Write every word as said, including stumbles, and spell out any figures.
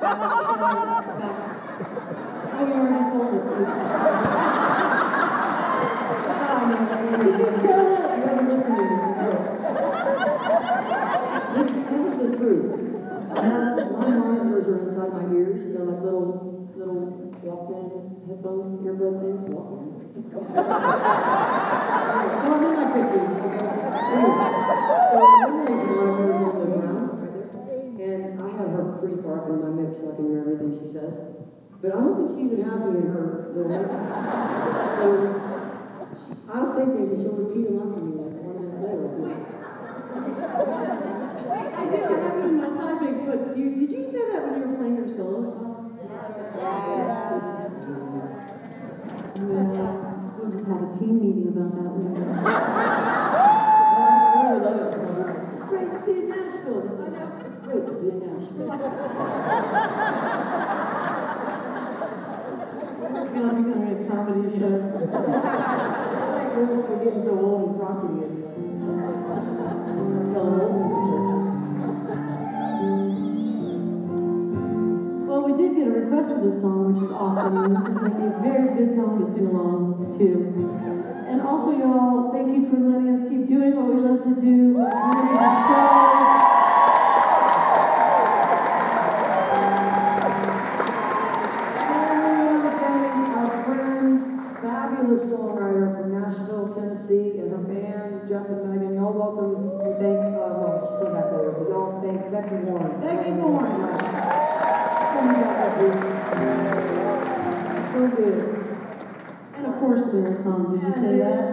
Oh, you already told us. Did you tell it? You haven't listened to it. This, this is the truth. I have my monitors are inside my ears. They're like little little Walkman headphones, earbud things. Walkman. Well, I'm in my fifties. Anyway, so one of these monitors on the ground right there, and I have her pretty far up in my mix, so I can hear everything she says. But I don't think she even has me in her little mix. So I'll say things and she'll repeat them after me like one minute later. I do. I have it in my side mix, but you, did you say that when you were playing your solo song? Yeah. We'll just have a team meeting about that later. I really love it. It's great to be in Nashville. I know. It's great to be in Nashville. We're not becoming a comedy show. Like girls, we're getting so old and crotchety. It's telling old music jokes. Well, we did get a request for this song, which is awesome. And this is going to be a very good song to sing along to. And also, y'all, thank you for letting us keep doing what we love to do by coming to the show. Fabulous songwriter from Nashville, Tennessee, and her band, Jeff and Megan. Y'all welcome and thank, uh, well, she's coming back later, but y'all thank Becky Warren. Becky Warren. Thank you, Becky. So good. And of course, there's a song. Did you say that?